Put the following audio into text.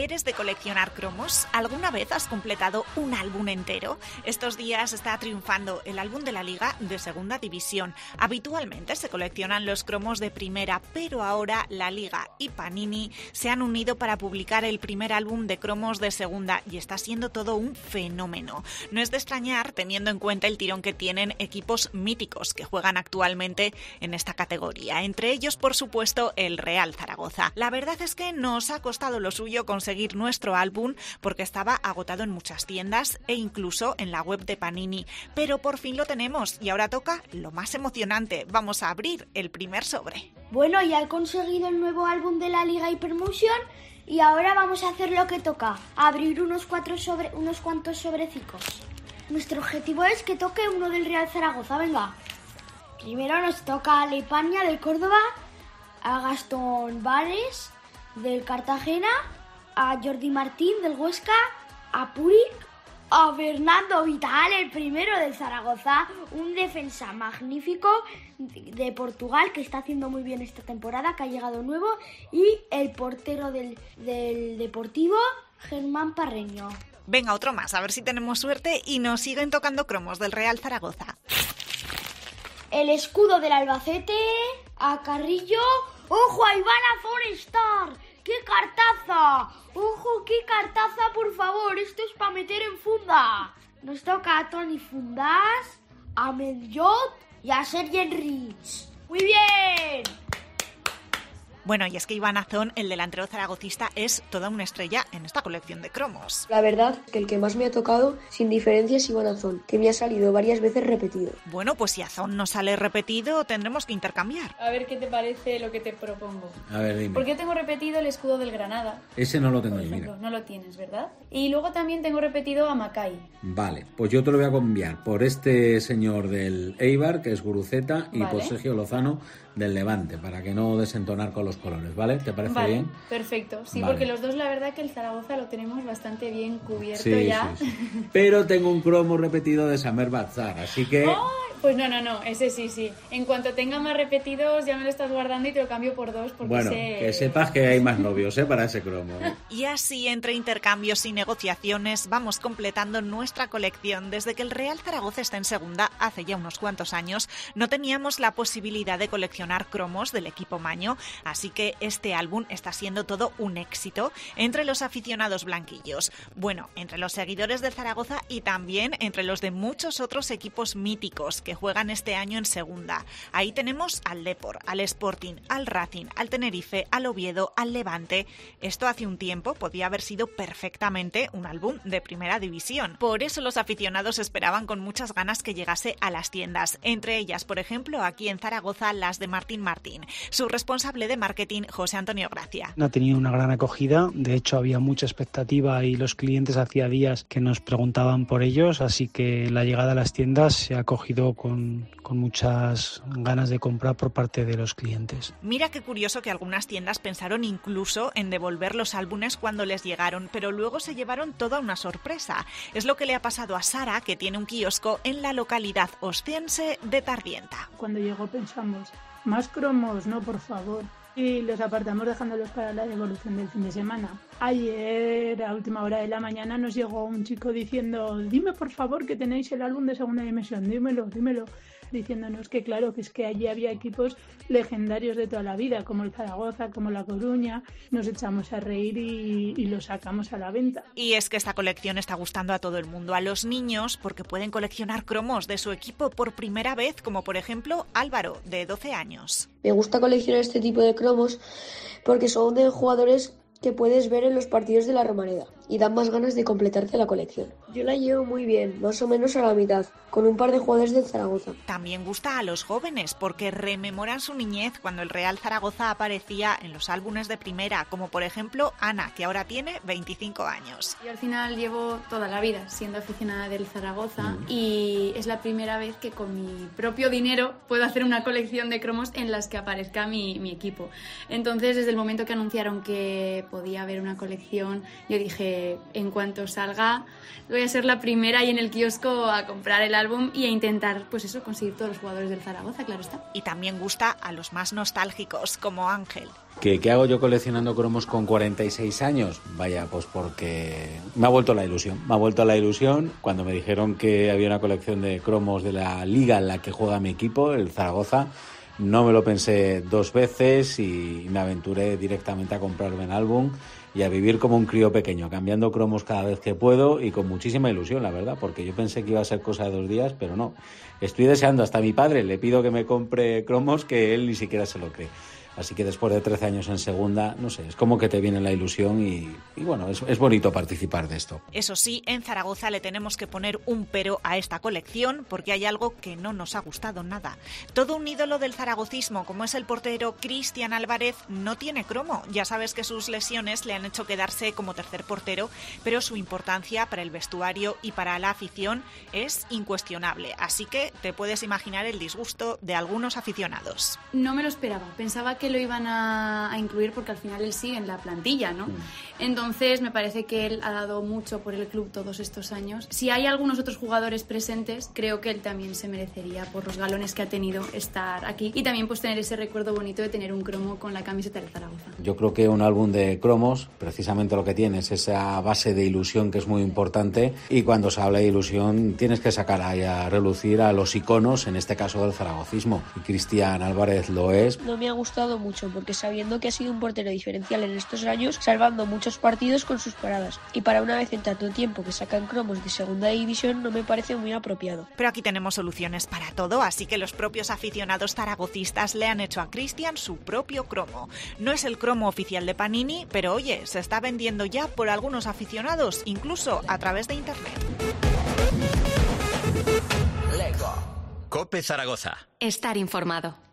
¿Eres de coleccionar cromos? ¿Alguna vez has completado un álbum entero? Estos días está triunfando el álbum de la Liga de Segunda División. Habitualmente se coleccionan los cromos de primera, pero ahora la Liga y Panini se han unido para publicar el primer álbum de cromos de segunda y está siendo todo un fenómeno. No es de extrañar teniendo en cuenta el tirón que tienen equipos míticos que juegan actualmente en esta categoría. Entre ellos, por supuesto, el Real Zaragoza. La verdad es que nos ha costado lo suyo conseguir nuestro álbum porque estaba agotado en muchas tiendas e incluso en la web de Panini. Pero por fin lo tenemos y ahora toca lo más emocionante. Vamos a abrir el primer sobre. Bueno, ya he conseguido el nuevo álbum de la Liga Hypermotion y ahora vamos a hacer lo que toca, abrir unos cuantos sobrecicos. Nuestro objetivo es que toque uno del Real Zaragoza, venga. Primero nos toca a Leipania del Córdoba, a Gastón Vares del Cartagena, a Jordi Martín del Huesca, a Puric, a Fernando Vital, el primero del Zaragoza, un defensa magnífico de Portugal que está haciendo muy bien esta temporada, que ha llegado nuevo, y el portero del Deportivo, Germán Parreño. Venga, otro más, a ver si tenemos suerte y nos siguen tocando cromos del Real Zaragoza. El escudo del Albacete, a Carrillo. ¡Ojo, a Iván Azonestar! ¡Qué cartaza! ¡Ojo, qué cartaza, por favor! Esto es para meter en funda. Nos toca a Toni Fundás, a Menjot y a Sergi Rich. ¡Muy bien! Bueno, y es que Iván Azón, el delantero zaragocista, es toda una estrella en esta colección de cromos. La verdad que el que más me ha tocado, sin diferencia, es Iván Azón, que me ha salido varias veces repetido. Bueno, pues si Azón no sale repetido, tendremos que intercambiar. A ver qué te parece lo que te propongo. A ver, dime. Porque yo tengo repetido el escudo del Granada. Ese no lo tengo Por yo, ejemplo, mira. no lo tienes, ¿verdad? Y luego también tengo repetido a Macay. Vale, pues yo te lo voy a cambiar por este señor del Eibar, que es Guruceta, y Vale. por Sergio Lozano del Levante, para que no desentonar con los colores, ¿vale? ¿Te parece Vale, bien? perfecto. Sí, Vale. porque los dos, la verdad que el Zaragoza lo tenemos bastante bien cubierto Sí, ya. sí. Pero tengo un cromo repetido de Samer Bazar, así que... ¡Ay! Pues no, ese sí. En cuanto tenga más repetidos, ya me lo estás guardando y te lo cambio por dos. Porque Bueno, que sepas que hay más novios, para ese cromo. Y así, entre intercambios y negociaciones, vamos completando nuestra colección. Desde que el Real Zaragoza está en segunda, hace ya unos cuantos años, no teníamos la posibilidad de coleccionar cromos del equipo maño, así que este álbum está siendo todo un éxito entre los aficionados blanquillos. Bueno, entre los seguidores de Zaragoza y también entre los de muchos otros equipos míticos que juegan este año en segunda. Ahí tenemos al Depor, al Sporting, al Racing, al Tenerife, al Oviedo, al Levante. Esto hace un tiempo podía haber sido perfectamente un álbum de primera división. Por eso los aficionados esperaban con muchas ganas que llegase a las tiendas. Entre ellas, por ejemplo, aquí en Zaragoza, las de Martín Martín. Su responsable de marketing, José Antonio Gracia. Ha tenido una gran acogida, de hecho había mucha expectativa y los clientes hacía días que nos preguntaban por ellos, así que la llegada a las tiendas se ha acogido con muchas ganas de comprar por parte de los clientes. Mira qué curioso que algunas tiendas pensaron incluso en devolver los álbumes cuando les llegaron, pero luego se llevaron toda una sorpresa. Es lo que le ha pasado a Sara, que tiene un kiosco en la localidad oscense de Tardienta. Cuando llegó pensamos, más cromos, no, por favor. Y los apartamos dejándolos para la devolución del fin de semana. Ayer, a última hora de la mañana, nos llegó un chico diciendo, dime por favor que tenéis el álbum de segunda dimensión, dímelo. Diciéndonos que claro, que es que allí había equipos legendarios de toda la vida, como el Zaragoza, como la Coruña. Nos echamos a reír y lo sacamos a la venta. Y es que esta colección está gustando a todo el mundo, a los niños, porque pueden coleccionar cromos de su equipo por primera vez, como por ejemplo Álvaro, de 12 años. Me gusta coleccionar este tipo de cromos porque son de jugadores que puedes ver en los partidos de la Romareda y dan más ganas de completarte la colección. Yo la llevo muy bien, más o menos a la mitad, con un par de jugadores del Zaragoza. También gusta a los jóvenes porque rememoran su niñez cuando el Real Zaragoza aparecía en los álbumes de primera, como por ejemplo Ana, que ahora tiene 25 años. Yo al final llevo toda la vida siendo aficionada del Zaragoza y es la primera vez que con mi propio dinero puedo hacer una colección de cromos en las que aparezca mi equipo. Entonces, desde el momento que anunciaron que podía haber una colección, yo dije, que en cuanto salga voy a ser la primera ahí en el kiosco a comprar el álbum y a intentar, pues eso, conseguir todos los jugadores del Zaragoza, claro está. Y también gusta a los más nostálgicos, como Ángel. ¿Qué hago yo coleccionando cromos con 46 años? Vaya, pues porque me ha vuelto la ilusión. Cuando me dijeron que había una colección de cromos de la liga en la que juega mi equipo, el Zaragoza, no me lo pensé 2 veces y me aventuré directamente a comprarme el álbum y a vivir como un crío pequeño, cambiando cromos cada vez que puedo y con muchísima ilusión, la verdad, porque yo pensé que iba a ser cosa de 2 días, pero no. Estoy deseando, hasta a mi padre le pido que me compre cromos que él ni siquiera se lo cree. Así que después de 13 años en segunda, no sé, es como que te viene la ilusión y bueno, es bonito participar de esto. Eso sí, en Zaragoza le tenemos que poner un pero a esta colección porque hay algo que no nos ha gustado nada. Todo un ídolo del zaragocismo, como es el portero Cristian Álvarez, no tiene cromo. Ya sabes que sus lesiones le han hecho quedarse como tercer portero, pero su importancia para el vestuario y para la afición es incuestionable. Así que te puedes imaginar el disgusto de algunos aficionados. No me lo esperaba, pensaba que lo iban a incluir porque al final él sigue en la plantilla, ¿no? Entonces me parece que él ha dado mucho por el club todos estos años. Si hay algunos otros jugadores presentes, creo que él también se merecería por los galones que ha tenido estar aquí y también pues tener ese recuerdo bonito de tener un cromo con la camiseta del Zaragoza. Yo creo que un álbum de cromos, precisamente lo que tiene es esa base de ilusión que es muy importante y cuando se habla de ilusión tienes que sacar ahí a relucir a los iconos, en este caso del zaragocismo, y Cristian Álvarez lo es. No me ha gustado mucho porque sabiendo que ha sido un portero diferencial en estos años, salvando muchos partidos con sus paradas, y para una vez en tanto tiempo que sacan cromos de segunda división no me parece muy apropiado. Pero aquí tenemos soluciones para todo, así que los propios aficionados zaragocistas le han hecho a Cristian su propio cromo. No es el cromo oficial de Panini, pero oye, se está vendiendo ya por algunos aficionados, incluso a través de internet. COPE Zaragoza. Estar informado.